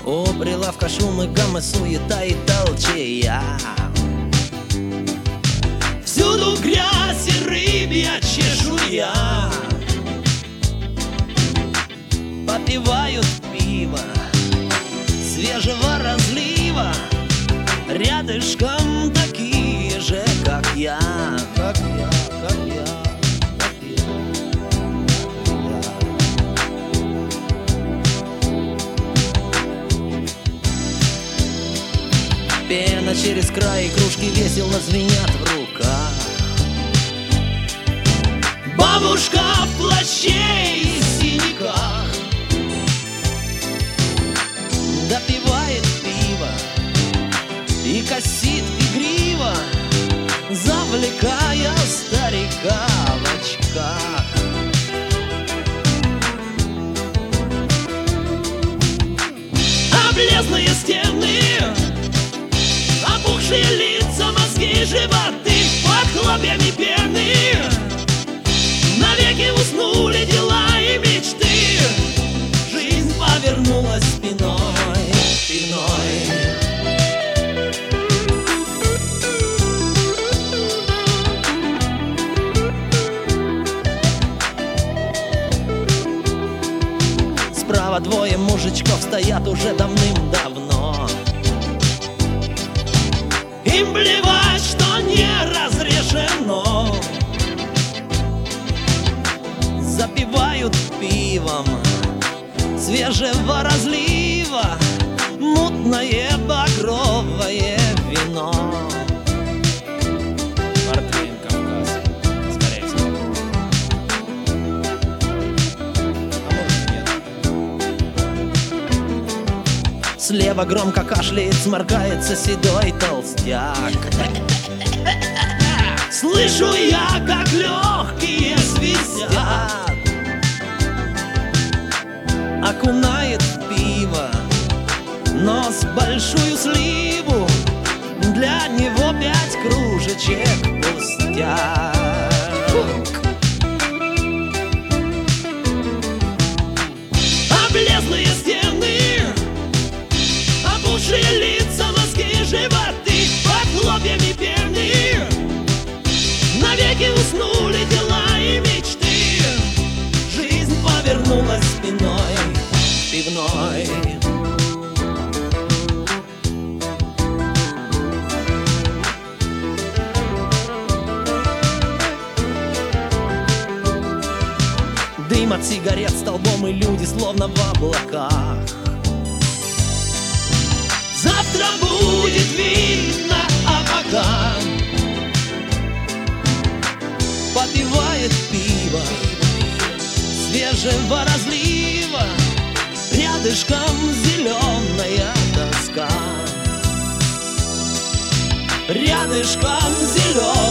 У прилавка шум и гам, и суета, и толчья. Всюду грязь и рыбья чешуя. Попивают пиво свежего разлива, рядышком такие же, как я. Как я, как я, как я. Пена через край, и кружки весело звенят в руках. Бабушка в плаще и синяках допивает пиво и косит игриво, завлекая старика в очках. Облезлые стены, опухшие лица, мозги, животы под хлопьями пены. Навеки уснули дела и мечты. Жизнь повернулась спиной, спиной. Справа двое мужичков стоят уже давным-давно. Им плевать, что не разрешено. Запивают пивом свежего разлива мутное багровое вино. Портвейн, Кавказ, скорее всего. А может и нет. Слева громко кашляет, сморкается седой толстяк. Слышу я, как легкие свистят. Окунает в пиво нос большую сливу. Для него 5 кружечек пустяк. Облезлые стены, опухшие лица, мозги, животы под хлопьями пены. Навеки уснули дела и мечты. Жизнь повернулась спиной, пивной. Дым от сигарет столбом, и люди словно в облаках. Завтра будет видно, а пока попивает пиво свежего разлива, рядышком зеленая тоска. Рядышком зеленая